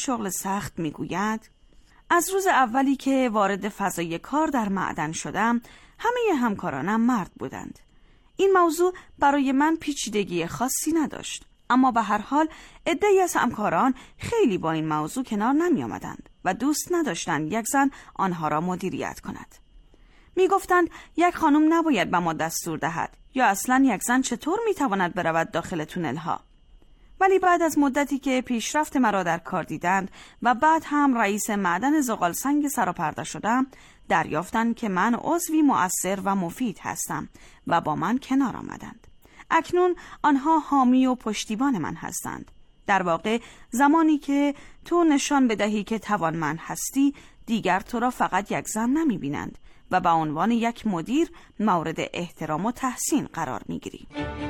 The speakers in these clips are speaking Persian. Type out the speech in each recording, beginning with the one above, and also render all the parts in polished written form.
شغل سخت میگوید: از روز اولی که وارد فضای کار در معدن شدم، همه همکارانم مرد بودند. این موضوع برای من پیچیدگی خاصی نداشت، اما به هر حال عده‌ای از همکاران خیلی با این موضوع کنار نمی آمدند و دوست نداشتند یک زن آنها را مدیریت کند. می گفتند یک خانم نباید به ما دستور دهد، یا اصلاً یک زن چطور می تواند برود داخل تونل ها. ولی بعد از مدتی که پیشرفت مرا در کار دیدند و بعد هم رئیس معدن زغالسنگ سراپرده شدم، دریافتند که من عضوی مؤثر و مفید هستم و با من کنار آمدند. اکنون آنها حامی و پشتیبان من هستند. در واقع زمانی که تو نشان بدهی که توانمند هستی، دیگر تو را فقط یک زن نمی بینند و به عنوان یک مدیر مورد احترام و تحسین قرار می گیری.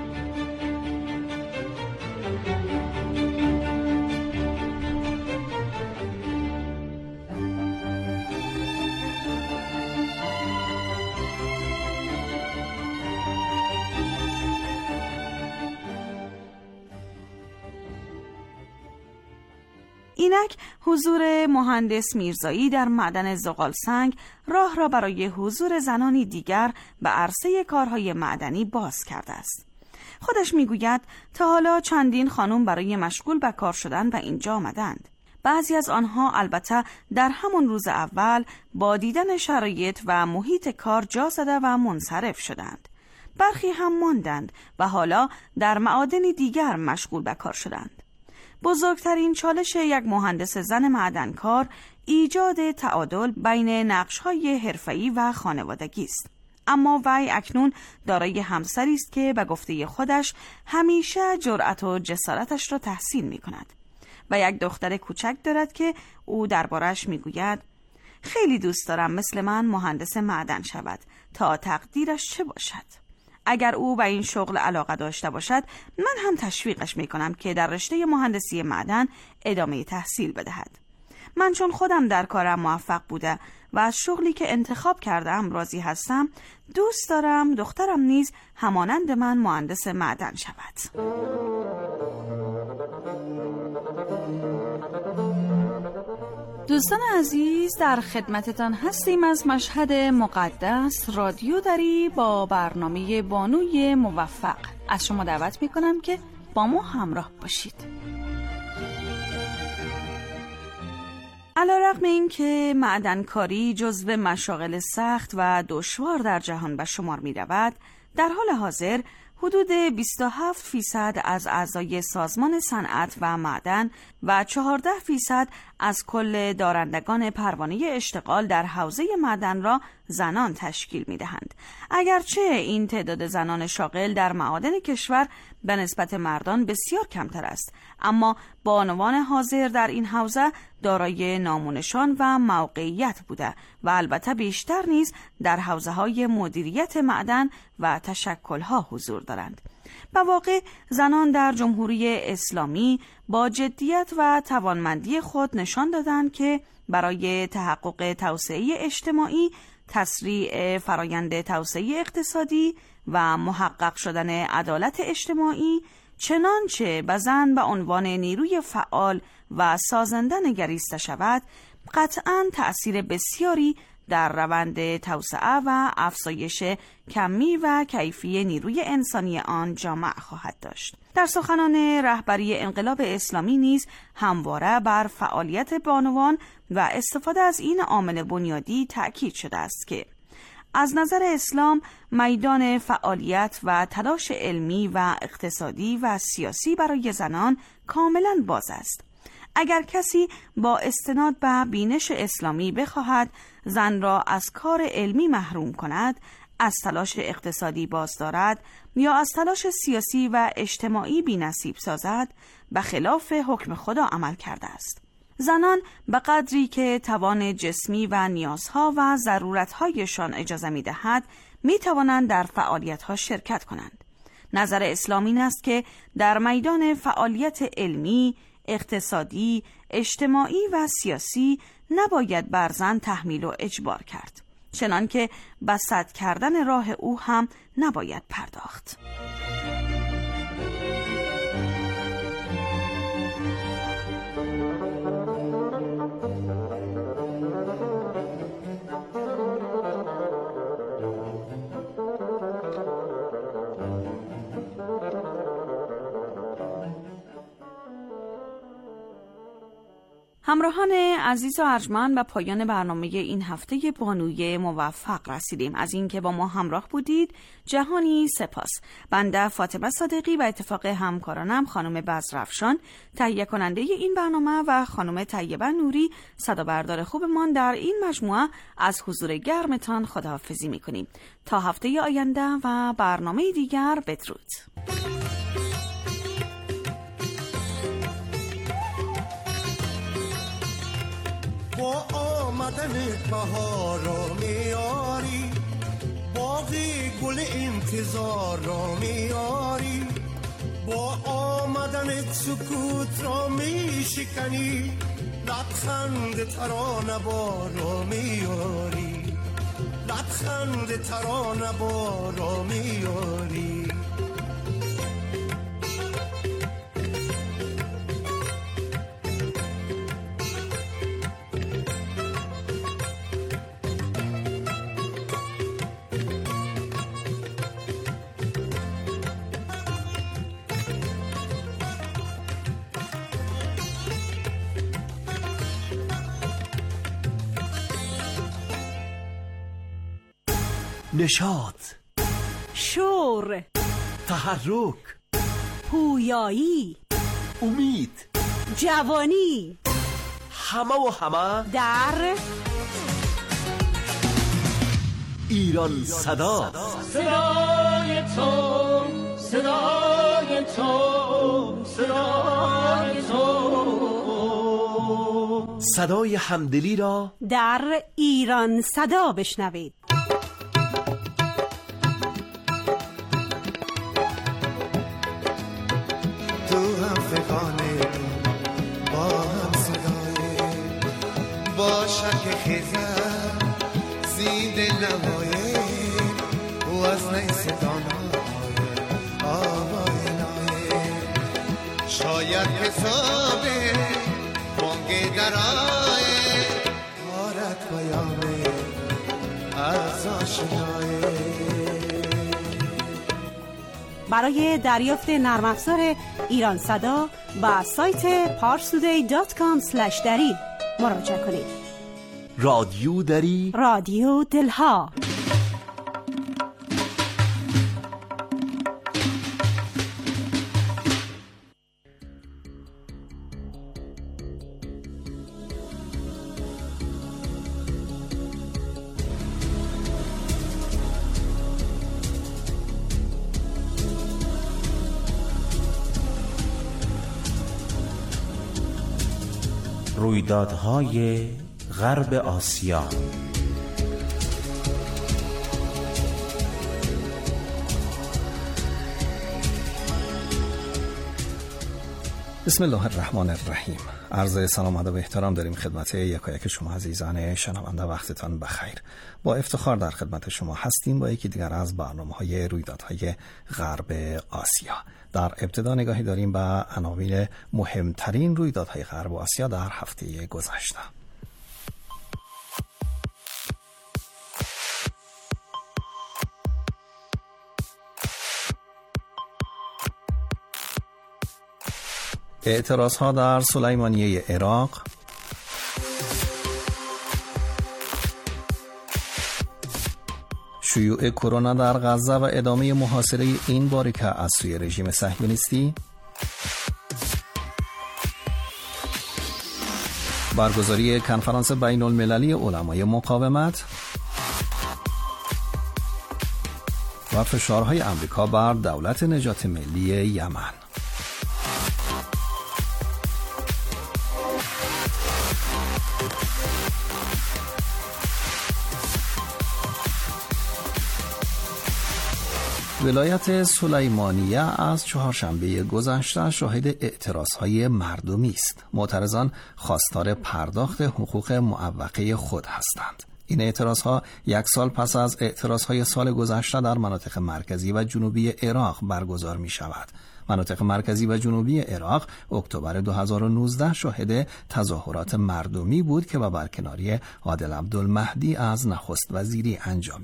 اینک حضور مهندس میرزایی در معدن زغالسنگ راه را برای حضور زنانی دیگر به عرصه کارهای معدنی باز کرده است. خودش میگوید تا حالا چندین خانم برای مشغول به کار شدن و اینجا آمدند. بعضی از آنها البته در همون روز اول با دیدن شرایط و محیط کار جا زده و منصرف شدند. برخی هم ماندند و حالا در معادن دیگر مشغول به کار شدند. بزرگترین چالش یک مهندس زن معدنکار ایجاد تعادل بین نقش‌های حرفه‌ای و خانوادگی است. اما وی اکنون دارای همسری است که به گفته خودش همیشه جرأت و جسارتش را تحسین می‌کند و یک دختر کوچک دارد که او دربارش می‌گوید: خیلی دوست دارم مثل من مهندس معدن شود تا تقدیرش چه باشد. اگر او به این شغل علاقه داشته باشد، من هم تشویقش میکنم که در رشته مهندسی معدن ادامه تحصیل بدهد. من چون خودم در کارم موفق بوده و از شغلی که انتخاب کردم راضی هستم، دوست دارم دخترم نیز همانند من مهندس معدن شود. دوستان عزیز، در خدمتتان هستیم از مشهد مقدس رادیو دری با برنامه بانوی موفق. از شما دعوت میکنم که با ما همراه باشید. علیرغم این که معدنکاری جزو مشاغل سخت و دشوار در جهان به شمار می رود، در حال حاضر حدود 27% از اعضای سازمان صنعت و معدن و 14% از کل دارندگان پروانه اشتغال در حوزه معدن را زنان تشکیل می‌دهند. اگرچه این تعداد زنان شاغل در معادن کشور به نسبت مردان بسیار کمتر است، اما بانوان حاضر در این حوزه دارای نامونشان و موقعیت بوده و البته بیشتر نیز در حوزه‌های مدیریت معدن و تشکل‌ها حضور دارند. به واقع زنان در جمهوری اسلامی با جدیت و توانمندی خود نشان دادند که برای تحقق توسعه اجتماعی، تسریع فرایند توسعه اقتصادی و محقق شدن عدالت اجتماعی، چنانچه به زن به عنوان نیروی فعال و سازنده نگریسته شود، قطعاً تأثیر بسیاری در روند توسعه و افزایش کمی و کیفی نیروی انسانی آن جامعه خواهد داشت. در سخنان رهبری انقلاب اسلامی نیز همواره بر فعالیت بانوان و استفاده از این عامل بنیادی تأکید شده است که از نظر اسلام میدان فعالیت و تلاش علمی و اقتصادی و سیاسی برای زنان کاملا باز است. اگر کسی با استناد به بینش اسلامی بخواهد زن را از کار علمی محروم کند، از تلاش اقتصادی باز دارد یا از تلاش سیاسی و اجتماعی بی‌نصیب سازد، به خلاف حکم خدا عمل کرده است. زنان به قدری که توان جسمی و نیازها و ضرورتهایشان اجازه می‌دهد، می‌توانند در فعالیت‌ها شرکت کنند. نظر اسلام این است که در میدان فعالیت علمی، اقتصادی، اجتماعی و سیاسی نباید بر زن تحمیل و اجبار کرد، چنانکه به سد کردن راه او هم نباید پرداخت. همراهان عزیز و ارجمند، به پایان برنامه این هفته بانوی موفق رسیدیم. از اینکه با ما همراه بودید جهانی سپاس. بنده فاطمه صادقی و اتفاق همکارانم خانم بزرافشان تهیه کننده این برنامه و خانم طیبه نوری صدابردار خوبمان در این مجموعه از حضور گرمتان خداحافظی می‌کنیم. تا هفته آینده و برنامه دیگر، بدرود. با آمدن بهار را میاری، باغی گل انتظار را میاری، با آمدن سکوت را میشکنی، لبخند ترانه بار را میاری، لبخند ترانه بار را میاری. نشاط، شور، تحرک، پویایی، امید، جوانی، همه در ایران صدا. صدای تو، صدای تو، صدای تو، صدای همدلی را در ایران صدا بشنوید. باشد خیزم زید نمایه و از نیستانای آوای نایه، شاید حسابه بانگ درائه آرد پیامه از آشنایه. برای دریافت نرم افزار ایران صدا با سایت parstoday.com/dari مراجعه کنید. رادیو دری، رادیو دلها. رویدادهای غرب آسیا. بسم الله الرحمن الرحیم. عرض سلام و ادب و احترام داریم خدمت یکایک شما عزیزان شنونده. وقتتان بخیر. با افتخار در خدمت شما هستیم با یکی دیگر از برنامه‌های رویدادهای غرب آسیا. در ابتدا نگاهی داریم به عناوین مهمترین رویدادهای غرب آسیا در هفته گذشته. اعتراضها در سلیمانیه عراق، شیوع کرونا در غزه و ادامه محاصره این باریکه از سوی رژیم صهیونیستی، برگزاری کنفرانس بین المللی علمای مقاومت و فشارهای امریکا بر دولت نجات ملی یمن. ولایت سلیمانیه از چهارشنبه گذشته شاهد اعتراضهای مردمی است. معترضان خواستار پرداخت حقوق معوقه خود هستند. این اعتراضها یک سال پس از اعتراضهای سال گذشته در مناطق مرکزی و جنوبی عراق برگزار می شود. مناطق مرکزی و جنوبی عراق اکتبر 2019 شاهد تظاهرات مردمی بود که با برکناری عادل عبدالمهدی از نخست وزیری انجامید.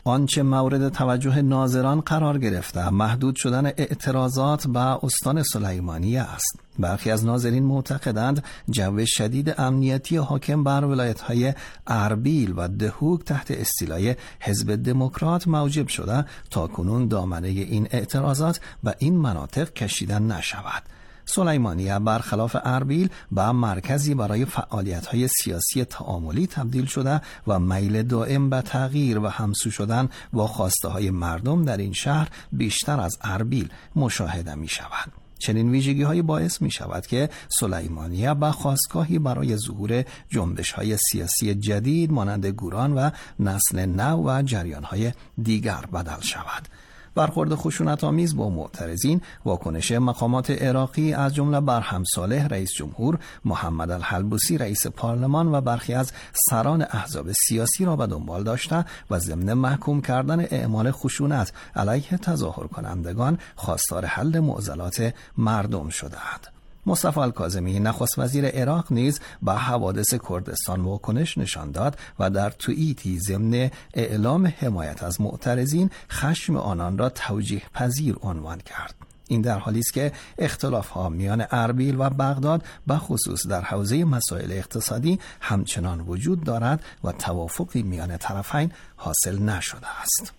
آنچه مورد توجه ناظران قرار گرفته محدود شدن اعتراضات به استان سلیمانیه است. برخی از ناظرین معتقدند جو شدید امنیتی حاکم بر ولایت‌های اربیل و دهوک تحت استیلای حزب دموکرات موجب شده تا کنون دامنه این اعتراضات به این مناطق کشیده نشود. سلیمانیه برخلاف اربیل به مرکزی برای فعالیت‌های سیاسی تعاملی تبدیل شده و میل دائم به تغییر و همسو شدن با خواسته‌های مردم در این شهر بیشتر از اربیل مشاهده می‌شود. چنین ویژگی‌های باعث می‌شود که سلیمانیه به خاستگاهی برای ظهور جنبش‌های سیاسی جدید مانند گوران و نسل نو و جریان‌های دیگر بدل شود. برخورد خشونت‌آمیز با معترضین، واکنش مقامات عراقی از جمله برهم صالح رئیس جمهور، محمد الحلبوسی رئیس پارلمان و برخی از سران احزاب سیاسی را به دنبال داشته و ضمن محکوم کردن اعمال خشونت علیه تظاهر کنندگان خواستار حل معضلات مردم شده‌اند. مصطفی الکاظمی نخست وزیر عراق نیز به حوادث کردستان واکنش نشان داد و در توییتی ضمن اعلام حمایت از معترضین خشم آنان را توجیه پذیر عنوان کرد. این در حالی است که اختلاف‌ها میان اربیل و بغداد به خصوص در حوزه مسائل اقتصادی همچنان وجود دارد و توافقی میان طرفین حاصل نشده است.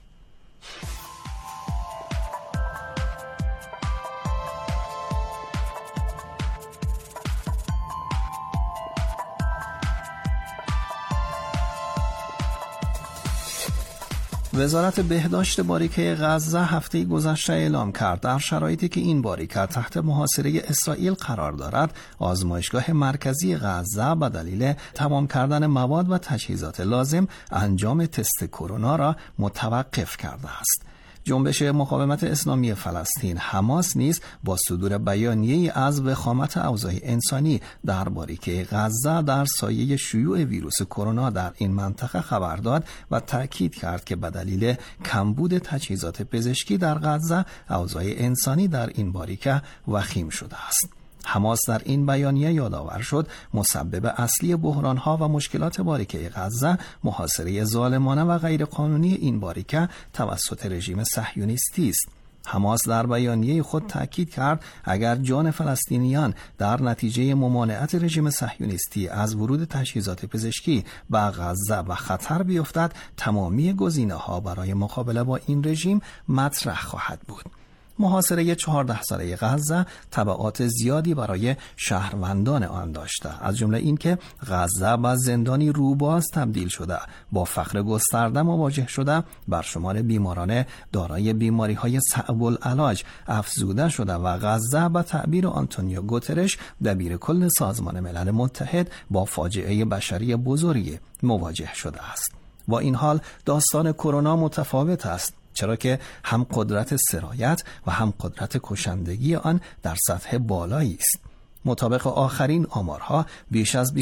وزارت بهداشت باریکه غزه هفته گذشته اعلام کرد در شرایطی که این باریکه تحت محاصره اسرائیل قرار دارد، آزمایشگاه مرکزی غزه به دلیل تمام کردن مواد و تجهیزات لازم انجام تست کرونا را متوقف کرده است. جنبش مقاومت اسلامی فلسطین حماس نیز با صدور بیانیه‌ای از وخامت اوضاع انسانی در باریکه غزه در سایه شیوع ویروس کرونا در این منطقه خبر داد و تأکید کرد که به دلیل کمبود تجهیزات پزشکی در غزه اوضاع انسانی در این باریکه وخیم شده است. حماس در این بیانیه یادآور شد مسبب اصلی بحران‌ها و مشکلات باریکه غزه محاصره ظالمانه و غیرقانونی این باریکه توسط رژیم صهیونیستی است. حماس در بیانیه خود تأکید کرد اگر جان فلسطینیان در نتیجه ممانعت رژیم صهیونیستی از ورود تجهیزات پزشکی به غزه و خطر بیفتد، تمامی گزینه‌ها برای مقابله با این رژیم مطرح خواهد بود. محاصره 14 ساله غزه تبعات زیادی برای شهروندان آن داشته، از جمله اینکه غزه به زندانی روباز تبدیل شده، با فقر گسترده مواجه شده، بر شمار بیماران دارای بیماری‌های صعب العلاج افزوده شده و غزه به تعبیر آنتونیو گوترش دبیر کل سازمان ملل متحد با فاجعه بشری بزرگی مواجه شده است. با این حال داستان کرونا متفاوت است، چرا که هم قدرت سرایت و هم قدرت کشندگی آن در سطح بالایی است. مطابق آخرین آمارها بیش از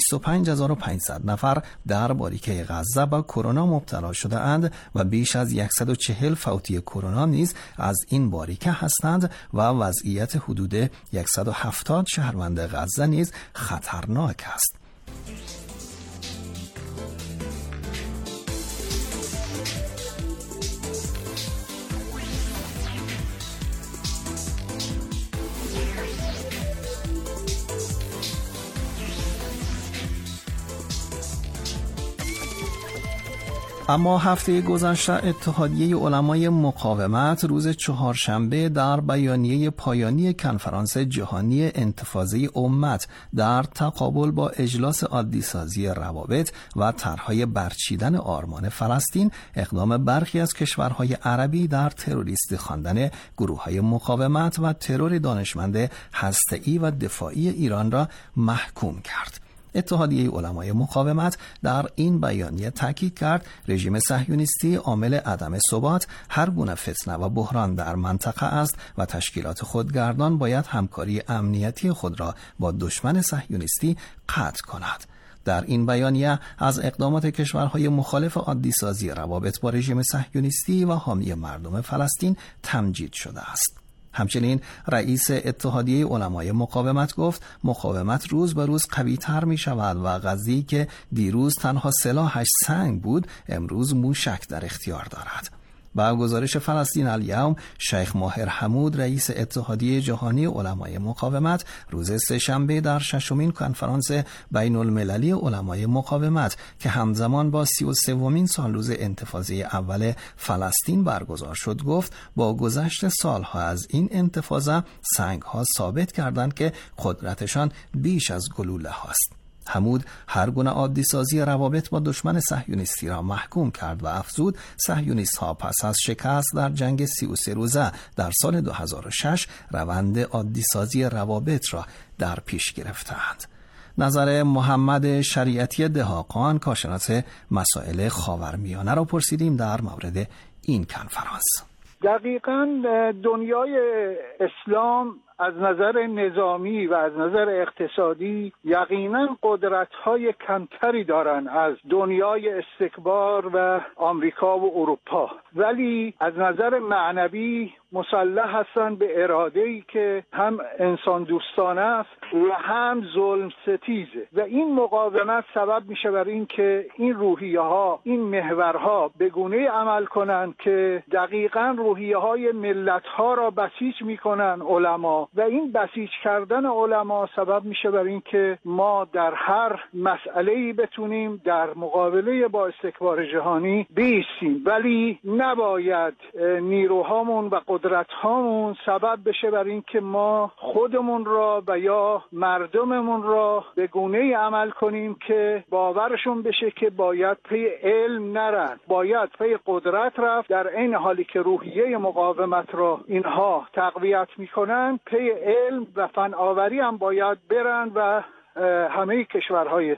25500 نفر در باریکه غزه با کرونا مبتلا شده اند و بیش از 140 فوتی کرونا نیز از این باریکه هستند و وضعیت حدود 170 شهروند غزه نیز خطرناک است. اما هفته گذشته اتحادیه علمای مقاومت روز چهارشنبه در بیانیه پایانی کنفرانس جهانی انتفاضه امت در تقابل با اجلاس عادی‌سازی روابط و طرح‌های برچیدن آرمان فلسطین اقدام برخی از کشورهای عربی در تروریستی خواندن گروه‌های مقاومت و ترور دانشمند هسته‌ای و دفاعی ایران را محکوم کرد. اتحادیه علمای مقاومت در این بیانیه تاکید کرد رژیم صهیونیستی عامل عدم ثبات هر گونه فتنه و بحران در منطقه است و تشکیلات خودگردان باید همکاری امنیتی خود را با دشمن صهیونیستی قطع کند. در این بیانیه از اقدامات کشورهای مخالف عادی‌سازی روابط با رژیم صهیونیستی و حامی مردم فلسطین تمجید شده است. همچنین رئیس اتحادیه علمای مقاومت گفت مقاومت روز به روز قوی تر می شود و غزه‌ای که دیروز تنها سلاحش سنگ بود امروز موشک در اختیار دارد. با گزارش فلسطین الیوم، شیخ ماهر حمود رئیس اتحادیه جهانی علمای مقاومت روز سه‌شنبه در 6مین کنفرانس بین المللی علمای مقاومت که همزمان با 33مین سالروز انتفاضه اول فلسطین برگزار شد گفت با گذشت سالها از این انتفاضه سنگ‌ها ثابت کردند که قدرتشان بیش از گلوله هاست. حمود هر گونه عادی سازی روابط با دشمن صهیونیستی را محکوم کرد و افزود صهیونیست ها پس از شکست در جنگ 33 روزه در سال 2006 روند عادی سازی روابط را در پیش گرفتند. نظر محمد شریعتی دهاقان کارشناس مسائل خاورمیانه را پرسیدیم در مورد این کنفرانس. دقیقاً دنیای اسلام از نظر نظامی و از نظر اقتصادی یقیناً قدرت‌های کمتری دارن از دنیای استکبار و آمریکا و اروپا، ولی از نظر معنوی مسلح هستن به اراده‌ای که هم انسان دوستانه است و هم ظلم ستیزه و این مقاومت سبب میشه بر این که این روحیه‌ها، این محورها به گونه‌ای عمل کنن که دقیقاً روحیه‌های ملت‌ها را بسیج میکنن علما و این بسیج کردن علما سبب میشه بر این که ما در هر مسئله‌ای بتونیم در مقابله با استکبار جهانی بایستیم، ولی نباید نیروهامون و قدرت‌هامون سبب بشه بر این که ما خودمون را و یا مردممون را به گونه‌ای عمل کنیم که باورشون بشه که باید پی علم نرن، باید پی قدرت رفت، در این حالی که روحیه مقاومت را اینها تقویت میکنن پی علم و فناوری هم باید برن و همه کشورهای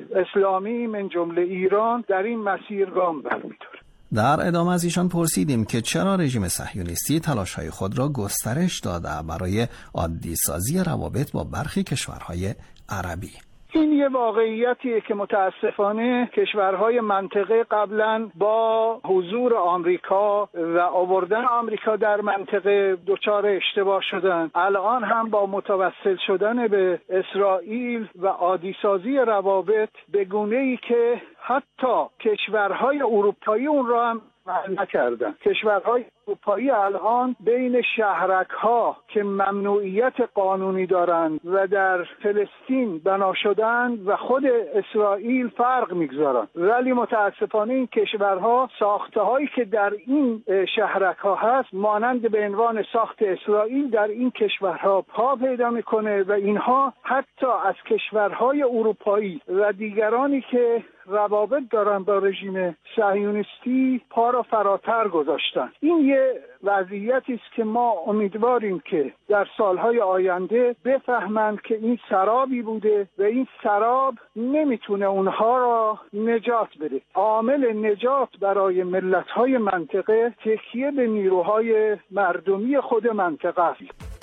اسلامی من جمله ایران در این مسیر گام برمی‌دارن. در ادامه از ایشان پرسیدیم که چرا رژیم صهیونیستی تلاش‌های خود را گسترش داده برای عادی سازی روابط با برخی کشورهای عربی. این یه واقعیتیه که متاسفانه کشورهای منطقه قبلا با حضور آمریکا و آوردن آمریکا در منطقه دچار اشتباه شدن. الان هم با متوسل شدن به اسرائیل و عادی سازی روابط به گونه‌ای که حتی کشورهای اروپایی اون را هم نکردن. کشورهای اروپایی الان بین شهرک‌ها که ممنوعیت قانونی دارند و در فلسطین بنا شدند و خود اسرائیل فرق میگذارند، ولی متاسفانه این کشورها ساخته‌هایی که در این شهرک‌ها هست مانند به عنوان ساخت اسرائیل در این کشورها پا پیدا میکنه و اینها حتی از کشورهای اروپایی و دیگرانی که روابط دارن با رژیم صهیونیستی پا را فراتر گذاشتن. این یه وضعیتی است که ما امیدواریم که در سالهای آینده بفهمند که این سرابی بوده و این سراب نمیتونه اونها را نجات بده. عامل نجات برای ملت‌های منطقه تکیه به نیروهای مردمی خود منطقه است.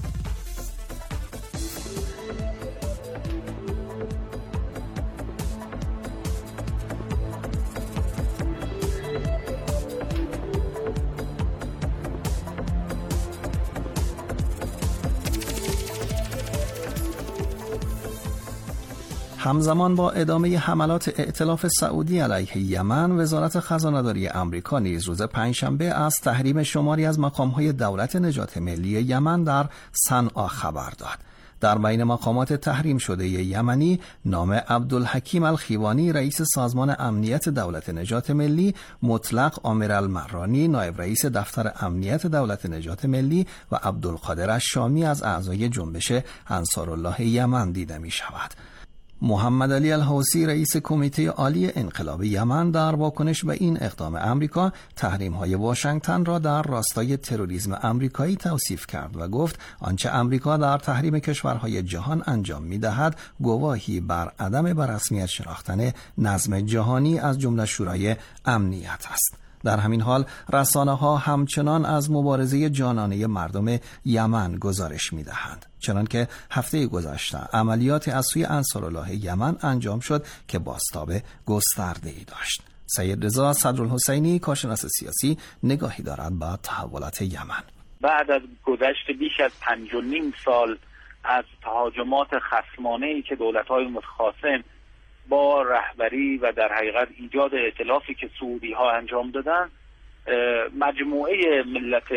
همزمان با ادامه حملات ائتلاف سعودی علیه یمن، وزارت خزانه‌داری آمریکا نیز روز پنجشنبه از تحریم شماری از مقام‌های دولت نجات ملی یمن در صنعا خبر داد. در بین مقامات تحریم شده یمنی نام عبدالحکیم الخیوانی رئیس سازمان امنیت دولت نجات ملی، مطلق عامر المرانی نایب رئیس دفتر امنیت دولت نجات ملی و عبدالقادر الشامی از اعضای جنبش انصارالله یمن دیده می شود. محمد علی الحوثی رئیس کمیته عالی انقلاب یمن در واکنش به این اقدام امریکا تحریم‌های واشنگتن را در راستای تروریسم امریکایی توصیف کرد و گفت آنچه امریکا در تحریم کشورهای جهان انجام می‌دهد گواهی بر عدم بررسمیت شناختن نظم جهانی از جمله شورای امنیت است. در همین حال رسانه‌ها همچنان از مبارزه جانانه مردم یمن گزارش می‌دهند، چنانکه هفته گذشته عملیاتی از سوی انصارالله یمن انجام شد که بازتاب گسترده‌ای داشت. سید رضا صدرالحسینی کارشناس سیاسی نگاهی دارد به تحولات یمن. بعد از گذشت بیش از 5.5 سال از تهاجمات خصمانه‌ای که دولت‌های متخاصم با رهبری و در حقیقت ایجاد ائتلافی که سعودی‌ها انجام دادن، مجموعه ملت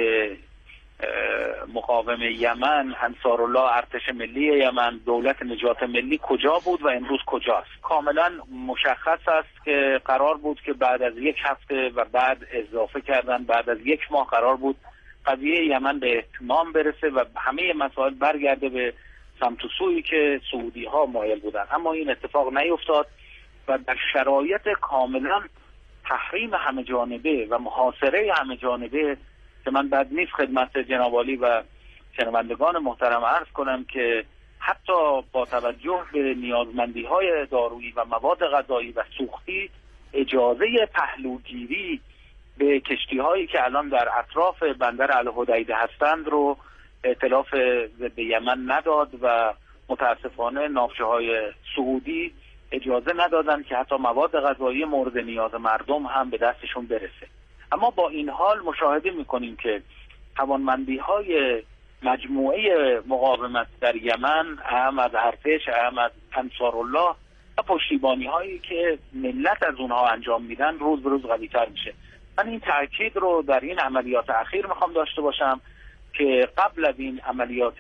مقاوم یمن، انصارالله ارتش ملی یمن، دولت نجات ملی کجا بود و امروز کجاست؟ کاملا مشخص است که قرار بود که بعد از 1 هفته و بعد اضافه کردن بعد از 1 ماه قرار بود قضیه یمن به اتمام برسه و همه مسائل برگرده به سمت و سویی که سعودی ها مایل بودن، اما این اتفاق نیفتاد و در شرایط کاملا تحریم همه جانبه و محاصره همه جانبه که من بد نیست خدمت جناب عالی و شنوندگان محترم عرض کنم که حتی با توجه به نیازمندی های دارویی و مواد غذایی و سوختی اجازه پهلوگیری به کشتی هایی که الان در اطراف بندر الحدیده هستند رو ائتلاف ضد یمن نداد و متاسفانه ناوچه های سعودی اجازه ندادن که حتی مواد غذایی مورد نیاز مردم هم به دستشون برسه. اما با این حال مشاهده میکنیم که توانمندی های مجموعه مقاومت در یمن، اهم از ارتش، اهم از انصارالله و پشتیبانی هایی که ملت از اونها انجام میدن روز به روز قوی تر میشه. من این تاکید رو در این عملیات اخیر میخوام داشته باشم که قبل از این عملیات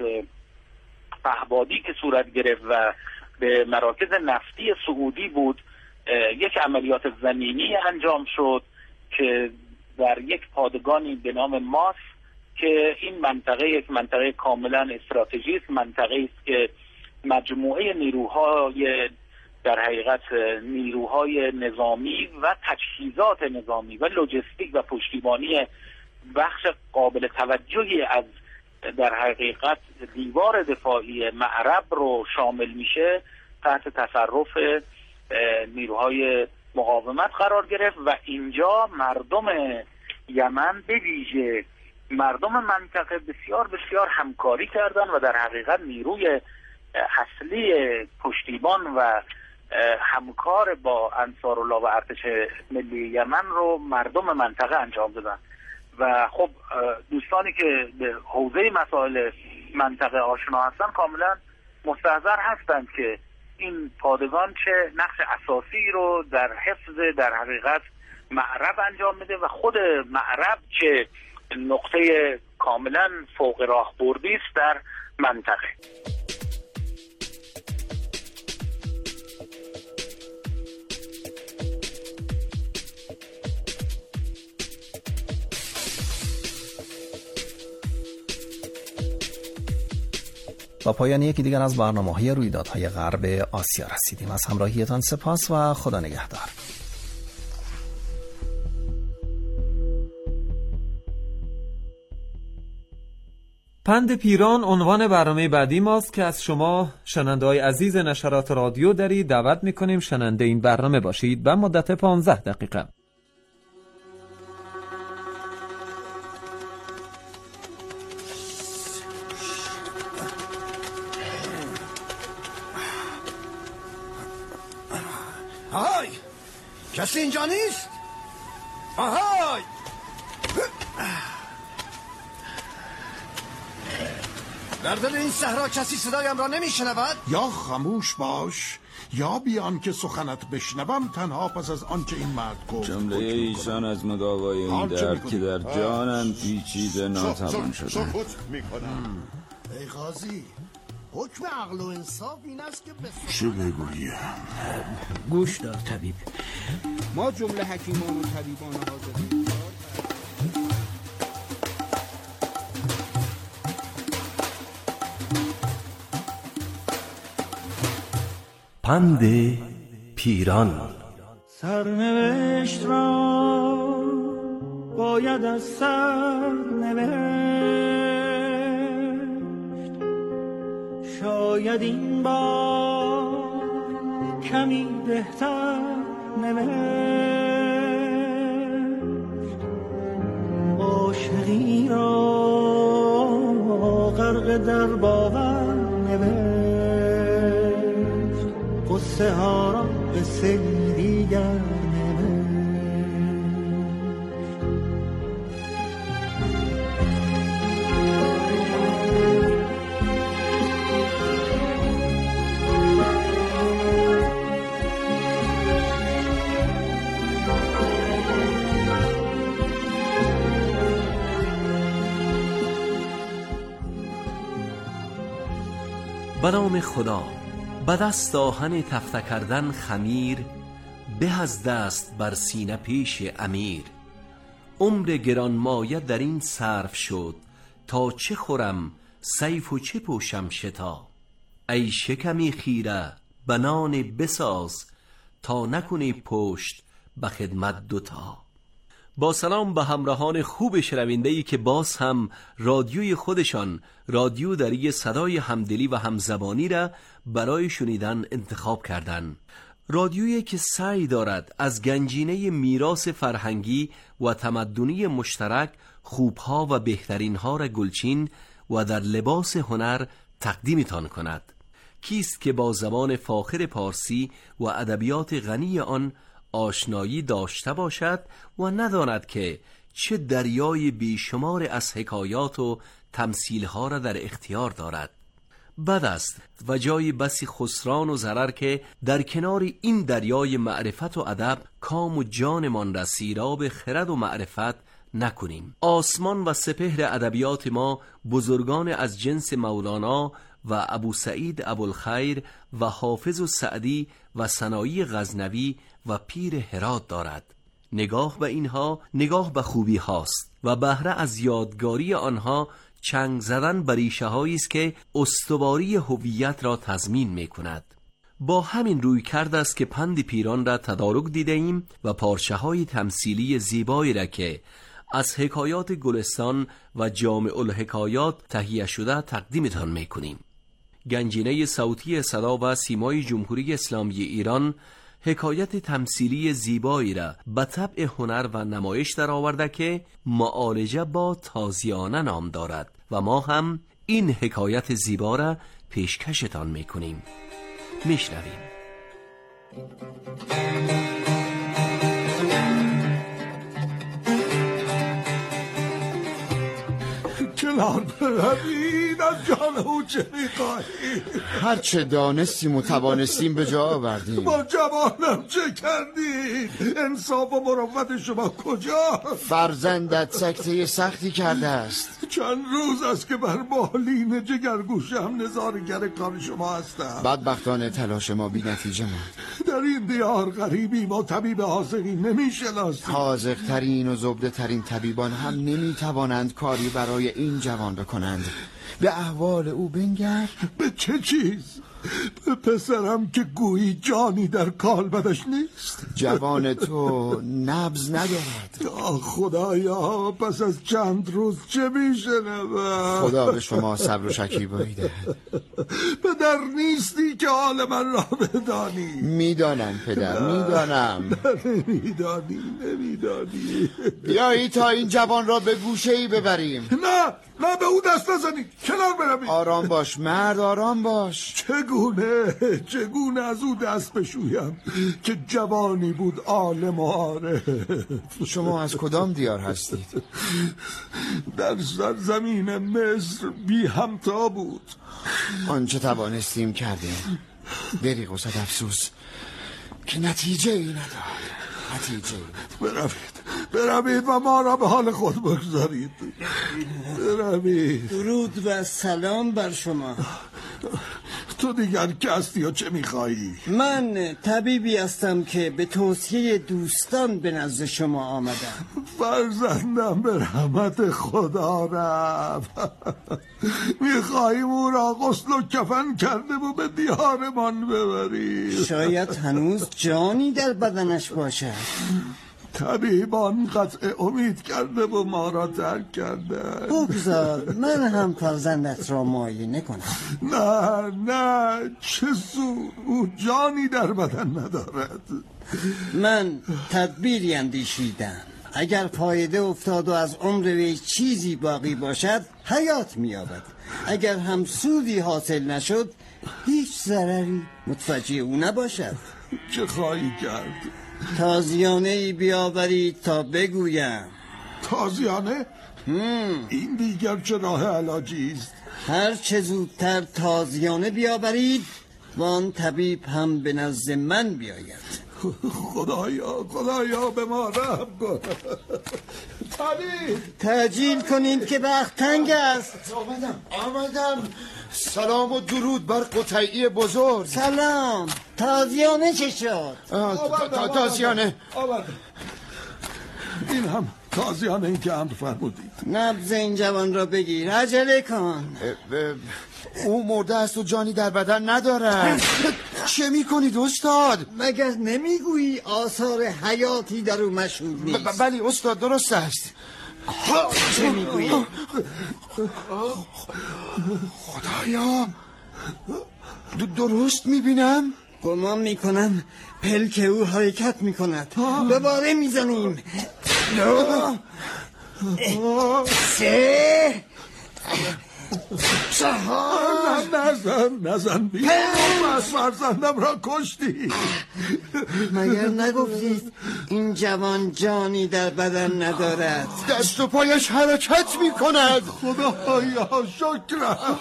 پهبادی که صورت گرفت و به مراکز نفتی سعودی بود، یک عملیات زمینی انجام شد که در یک پادگانی به نام ماس که این منطقه یک منطقه کاملا استراتژیک است، منطقه است که مجموعه نیروهای در حقیقت نیروهای نظامی و تجهیزات نظامی و لوجستیک و پشتیبانی بخش قابل توجهی از در حقیقت دیوار دفاعی معرب رو شامل میشه تحت تصرف نیروهای مقاومت قرار گرفت و اینجا مردم یمن به ویژه مردم منطقه بسیار بسیار همکاری کردن و در حقیقت نیروی اصلی پشتیبان و همکار با انصارالله و ارتش ملی یمن رو مردم منطقه انجام دادن و خب دوستانی که به حوزه مسائل منطقه آشنا هستن کاملا مستحضر هستند که این پادگان چه نقش اساسی رو در حفظ در حقیقت معرب انجام میده و خود معرب چه نقطه کاملا فوق راهبردی است در منطقه. با پایان یکی دیگر از برنامه‌های رویدادهای غرب آسیا رسیدیم. از همراهیتان سپاس و خدا نگهدار. پند پیران عنوان برنامه بعدی ماست که از شما شنونده‌های عزیز نشرات رادیو داری دعوت می‌کنیم شنونده این برنامه باشید و مدت 15 دقیقه. آهای کسی اینجا نیست؟ آهای در دل این صحرا کسی صدایم را نمیشنود؟ یا خاموش باش یا بیان که سخنت بشنوم تنها پس از آنچه این مرد گفت. جمله ایشان از مداوای این درد که در جانم پیچیده ناتوان شده. ای قاضی حکم عقل و انصاف این است که چه بگویم؟ گوش دار طبیب، ما جمله حکیمان و طبیبان حاضرین پند پیران. سرنوشت را باید از سر نوشت، شاید این بار کمی بهتر نوشت، عاشقی را غرق در باور نوشت، قصه ها را قصه دیگر نوشت. به نام خدا. به دست آهن تفته کردن خمیر، به از دست بر سینه پیش امیر. عمر گرانمایه در این صرف شد، تا چه خورم سیف و چه پوشم شتا. ای شکمی خیره بنان بساز، تا نکنی پشت به خدمت دوتا. با سلام به همراهان خوب شنونده‌ای که باز هم رادیوی خودشان، رادیو دری صدای همدلی و همزبانی را برای شنیدن انتخاب کردند. رادیویی که سعی دارد از گنجینه میراث فرهنگی و تمدنی مشترک خوبها و بهترینها را گلچین و در لباس هنر تقدیمتان کند. کیست که با زبان فاخر پارسی و ادبیات غنی آن آشنایی داشته باشد و نداند که چه دریای بیشمار از حکایات و تمثیلها را در اختیار دارد. بد است و جای بسی خسران و ضرر که در کنار این دریای معرفت و ادب کام و جانمان را سیراب خرد و معرفت نکنیم. آسمان و سپهر ادبیات ما بزرگان از جنس مولانا و ابو سعید ابوالخیر و حافظ و سعدی و سنایی غزنوی و پیر هرات دارد. نگاه به اینها نگاه به خوبی هاست و بهره از یادگاری آنها چنگ زدن بر ریشه هایی است که استواری هویت را تضمین می کند. با همین روی کرده است که پند پیران را تدارک دیده ایم و پارچه های تمثیلی زیبایی را که از حکایات گلستان و جامع الحکایات تهیه شده تقدیمتان می کنیم. گنجینه صوتی صدا و سیمای جمهوری اسلامی ایران حکایت تمثیلی زیبایی را به طبع هنر و نمایش در آورده که معالجه با تازیانه نام دارد و ما هم این حکایت زیبا را پیشکشتان میکنیم. میشنویم. کنار بروید، از جان او چه میخواهی؟ هر چه دانستیم و توانستیم به جا آوردیم. با جوانم چه کردید؟ انصاف و مروت شما کجا؟ فرزندت سکته سختی کرده است. چند روز است که بر بالین جگرگوشم نظارگر کار شما هستم. بدبختانه تلاش ما بی نتیجه ماند. در این دیار غریبیم و طبیب حاذقی نمیشناسیم. حاذق‌ترین و زبده ترین طبیبان هم نمیتوانند کاری برای این جوان بکنند. به احوال او بنگر. به چه چیز؟ به پسرم که گویی جانی در کالبدش نیست. جوان تو نبض ندارد. خدایا، پس از چند روز چه میشنوم؟ خدا به شما صبر و شکیبایی دهد. پدر نیستی که حال من را بدانی. میدانم پدر، میدانم. نمیدانی. بیایی تا این جوان را به گوشه‌ای ببریم. نه به او دست نزنی، کنار بروی. آرام باش مرد، آرام باش. چگونه از او دست بشویم که جوانی بود عالم و عارف. شما از کدام دیار هستید؟ در سرزمین مصر بی همتا بود. آنچه توانستیم کردیم. دریغ و صد افسوس که نتیجه ای ندارد. بروید و ما را به حال خود بگذارید. بروید. درود و سلام بر شما. تو دیگر که هستی و چه میخوایی؟ من طبیبی هستم که به توصیه دوستان به نزد شما آمدم. فرزندم به رحمت خدا رفت. میخواییم او را غسل و کفن کرده و به دیارمان ببریم. شاید هنوز جانی در بدنش باشد. طبیبان قطع امید کرده و ما را ترک کرده. بگذار من هم فرزندت را معاینه کنم. نه چه سود، او جانی در بدن ندارد. من تدبیری اندیشیدم. اگر فایده افتاد و از عمر وی چیزی باقی باشد حیات می‌یابد. اگر هم سودی حاصل نشد هیچ ضرری متوجه او نباشد. چه خواهی کرد؟ تازیانه‌ای بیاورید تا بگویم. تازیانه؟ این دیگر چه راه علاجی است؟ هر چه زودتر تازیانه بیاورید و آن طبیب هم به نزد من بیاید. خدایا به ما رحم کن. تعجیل کنید که وقت تنگ است. آمدم. سلام و درود بر قطعی بزرگ. سلام. تازیانه چه شد؟ تازیانه این هم تازیانه این که امر فرمودید. نبض این جوان را بگیر، عجله کن. او مرده است و جانی در بدن ندارد. چه میکنید استاد؟ مگر نمیگویی آثار حیاتی در او مشهود نیست؟ بلی استاد، درست است. چه میگویی؟ خدایا، درست میبینم؟ گمان میکنم پلک او حرکت میکند. دوباره میزنیم. 2 3 نزن بی از فرزندم را کشتی. مگر نگفتید این جوان جانی در بدن ندارد؟ دست و پایش حرکت میکند. خدایا شکرم.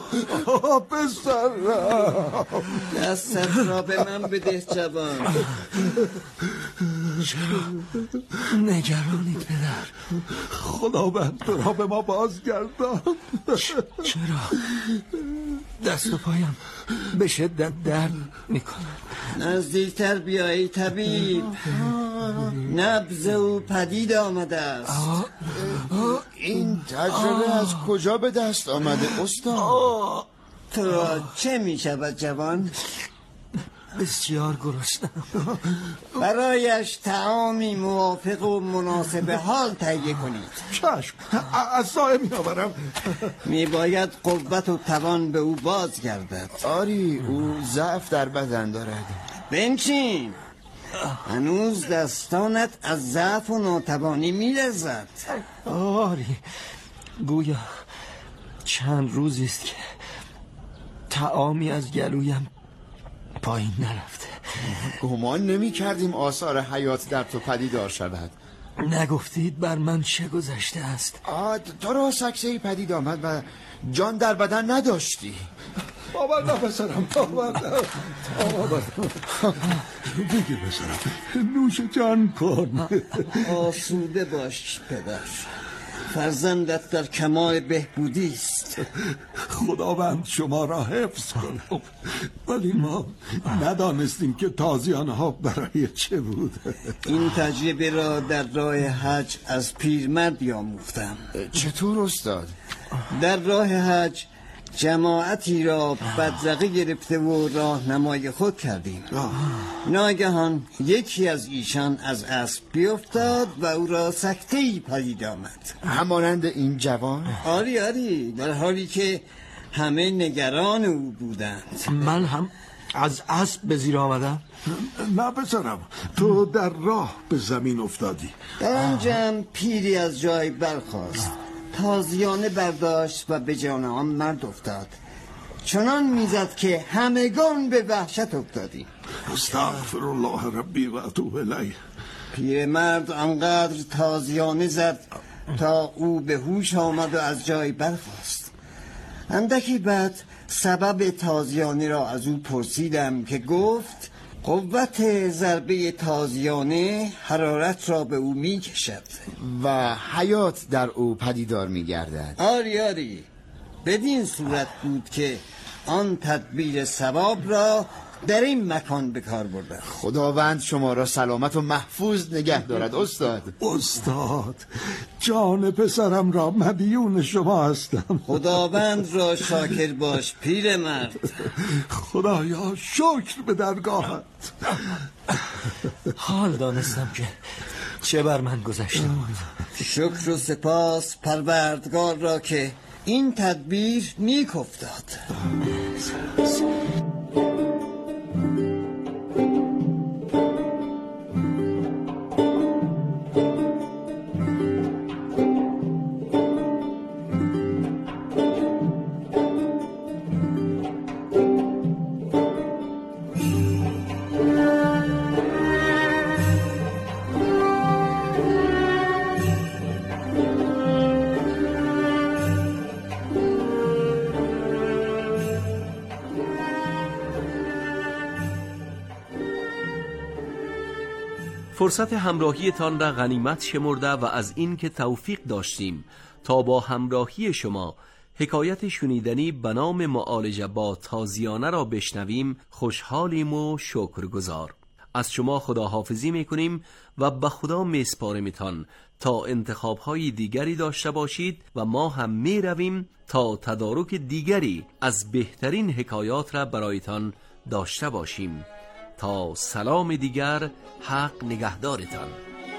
پسرم، دستت را به من بده جوان. نگرانید پدر. خداوند تو را به ما بازگردان. چرا؟ دست و پایم به شدت درد میکنه. نزدیکتر بیایی طبیب. نبض او پدید آمده است. این تجربه از کجا به دست آمده استاد؟ تو را چه میشود جوان؟ بسیار گرسنه‌ام. برایش طعامی موافق و مناسب حال تهیه کنید. چشم، از سایه میآورم. میباید قوت و توان به او بازگردد. آری، او ضعف در بدن دارد. بنشین. هنوز دستانت از ضعف و ناتوانی میلرزد. آری، گویا چند روزی است که طعامی از گلویم پایین نرفته. گمان نمی کردیم آثار حیات در تو پدیدار شود. نگفتید بر من چه گذشته است؟ تو را سکسه‌ای پدید آمد و جان در بدن نداشتی. باور نپسرم، بگیر بسرم، نوش جان کن. آسوده باش پدر، فرزندت در کمال بهبودی است. خداوند شما را حفظ کن. ولی ما ندانستیم که تازیانه ها برای چه بود. این تجربه را در راه حج از پیرمرد آموختم. چطور استاد؟ در راه حج جماعتی را بدرقه گرفته و راهنمای خود کردیم. ناگهان یکی از ایشان از اسب بیفتاد و او را سکته‌ای پدید آمد. همانند این جوان؟ آری، در حالی که همه نگران او بودند. من هم از اسب به زیر آمدم؟ نه پسرم، تو در راه به زمین افتادی. در آنجا پیری از جای برخاست، تازیانه برداشت و به جان آن مرد افتاد. چنان میزد که همگان به وحشت افتادیم. استغفر الله ربی و اتوب الیه. پیرمرد آنقدر تازیانه زد تا او به هوش آمد و از جای برخاست. اندکی بعد سبب تازیانه را از او پرسیدم که گفت قوت ضربه تازیانه حرارت را به او می کشد و حیات در او پدیدار می گردد. آری، بدین صورت بود که آن تدبیر ثواب را در این مکان به کار بردم. خداوند شما را سلامت و محفوظ نگه دارد استاد. استاد، جان پسرم را مدیون شما هستم. خداوند را شاکر باش پیرمرد. خدایا شکر به درگاهت. حال دانستم که چه بر من گذشته بود. شکر و سپاس پروردگار را که این تدبیر نیک افتاد. فرصت همراهیتان را غنیمت شمرده و از این که توفیق داشتیم تا با همراهی شما حکایت شنیدنی به نام معالجه با تازیانه را بشنویم خوشحالیم و شکرگزار. از شما خداحافظی میکنیم و به خدا میسپارمیتان تا انتخاب‌های دیگری داشته باشید و ما هم میرویم تا تدارک دیگری از بهترین حکایات را برایتان داشته باشیم. تا سلام دیگر، حق نگهدارتان.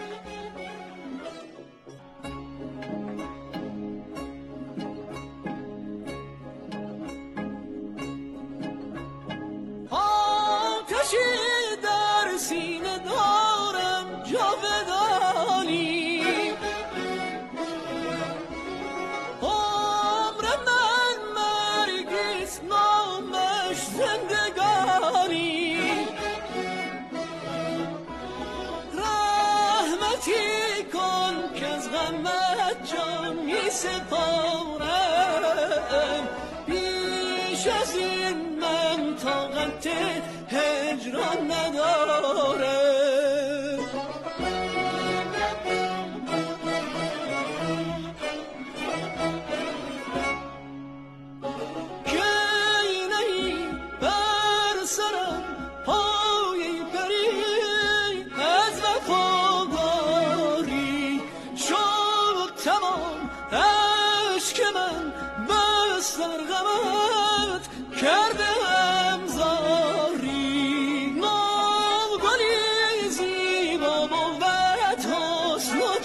سپارم بیش از این من طاقت هجران ندارم. کی نهی بر سرم پای پری از وفاداری شد تمام عشق من بس در غمت کردم زاری. نوگلی زیبا بود حسن و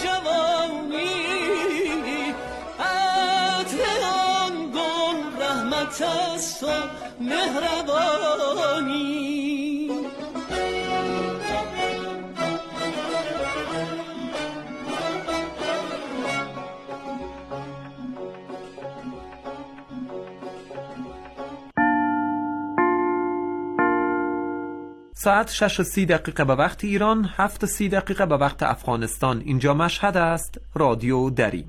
جوانی، عطر آن گل رحمت است و مهربانی. ساعت 6:30 به وقت ایران، 7:30 به وقت افغانستان. اینجا مشهد است. رادیو دری.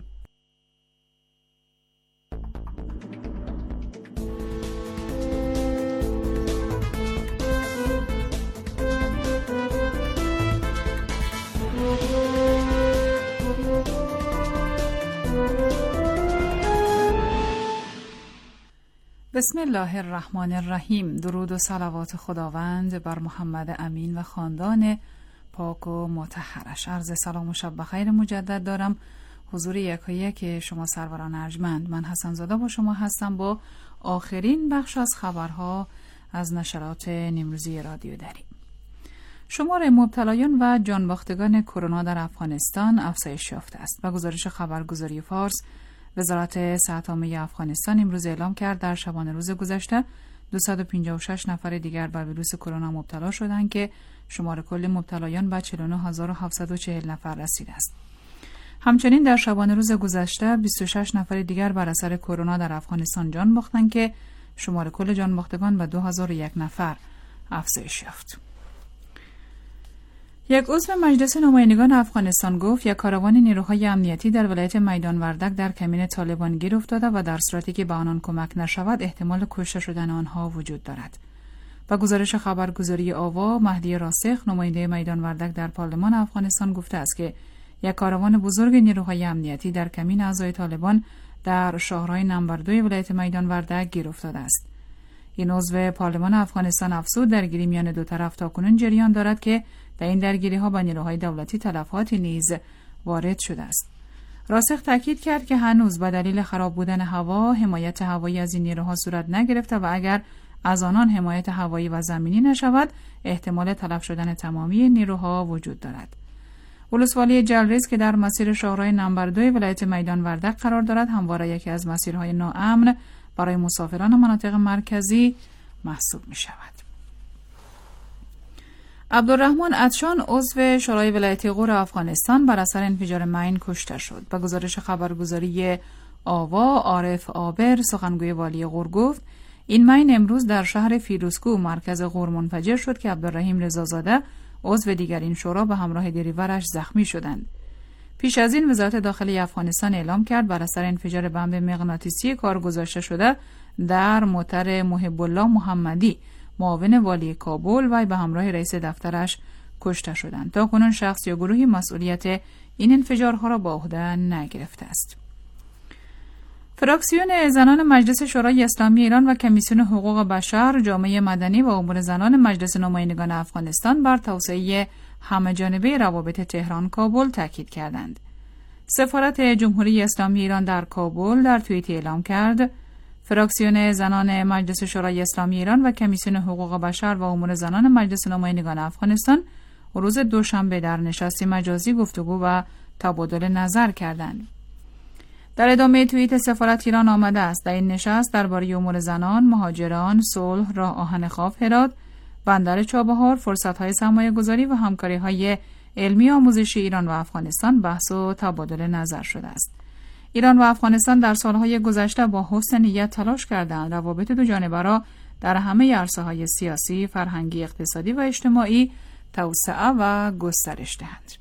بسم الله الرحمن الرحیم. درود و صلوات خداوند بر محمد امین و خاندان پاک و مطهرش. عرض سلام و شب بخیر مجدد دارم حضور یکایک شما سروران ارجمند. من حسن زاده با شما هستم با آخرین بخش از خبرها از نشرات نیمروزی رادیو دری. شمار مبتلایان و جانباختگان کرونا در افغانستان افزایش یافته است و گزارش خبرگزاری فارس وزارت صحت عامه افغانستان امروز اعلام کرد در شبانه روز گذشته 256 نفر دیگر بر ویروس کرونا مبتلا شدند که شمار کل مبتلایان به 49740 نفر رسیده است. همچنین در شبانه روز گذشته 26 نفر دیگر بر اثر کرونا در افغانستان جان باختند که شمار کل جان باختگان به 2001 نفر افزایش یافت. یک عضو مجلس نمایندگان افغانستان گفت یک کاروان نیروهای امنیتی در ولایت میدان وردک در کمین طالبان گیر افتاده و در صورتی که به آنان کمک نشود احتمال کشته شدن آنها وجود دارد. با گزارش خبرگزاری آوا، مهدی راسخ نماینده میدان وردک در پارلمان افغانستان گفته است که یک کاروان بزرگ نیروهای امنیتی در کمین اعضای طالبان در شهرهای نمبر 2 ولایت میدان وردک گیر افتاده است. این عضو پارلمان افغانستان افزود درگیری میان دو طرف تاکنون جریان دارد که در این درگیری‌ها با نیروهای دولتی تلفاتی نیز وارد شده است. راسخ تاکید کرد که هنوز به دلیل خراب بودن هوا حمایت هوایی از این نیروها صورت نگرفته و اگر از آنان حمایت هوایی و زمینی نشود احتمال تلف شدن تمامی نیروها وجود دارد. ولسوالی جلریز که در مسیر شاهراه نمبر 2 ولایت میدان وردک قرار دارد همواره یکی از مسیرهای ناامن برای مسافران مناطق مرکزی محسوب می شود. عبدالرحمن عطشان عضو شورای ولایتی غور افغانستان بر اثر انفجار مین کشته شد. با گزارش خبرگزاری آوا، عارف آبر سخنگوی والی غور گفت این مین امروز در شهر فیروزکو مرکز غور منفجر شد که عبدالرحیم رضازاده عضو دیگر این شورا به همراه دریورش زخمی شدند. پیش از این وزارت داخلی افغانستان اعلام کرد بر اثر انفجار بمب مغناطیسی کار گذاشته شده در موتر محب الله محمدی معاون والی کابل و به همراه رئیس دفترش کشته شدند. تا کنون شخص یا گروهی مسئولیت این انفجارها را به عهده نگرفته است. فراکسیون زنان مجلس شورای اسلامی ایران و کمیسیون حقوق بشر، جامعه مدنی و امور زنان مجلس نمایندگان افغانستان بر توسعه همه‌جانبه روابط تهران کابل تاکید کردند. سفارت جمهوری اسلامی ایران در کابل در توییت اعلام کرد فراکسیون زنان مجلس شورای اسلامی ایران و کمیسیون حقوق بشر و امور زنان مجلس نمایندگان افغانستان روز دوشنبه در نشستی مجازی گفتگو و تبادل نظر کردند. در ادامه توییت سفارت ایران آمده است در این نشست درباره امور زنان، مهاجران، صلح، راه آهن خواب هرات، بندر چابهار، فرصت‌های سرمایه‌گذاری و همکاری‌های علمی آموزشی ایران و افغانستان بحث و تبادل نظر شده است. ایران و افغانستان در سالهای گذشته با حسن نیت تلاش کردند روابط دو جانبه را در همه عرصه‌های سیاسی، فرهنگی، اقتصادی و اجتماعی توسعه و گسترش دهند.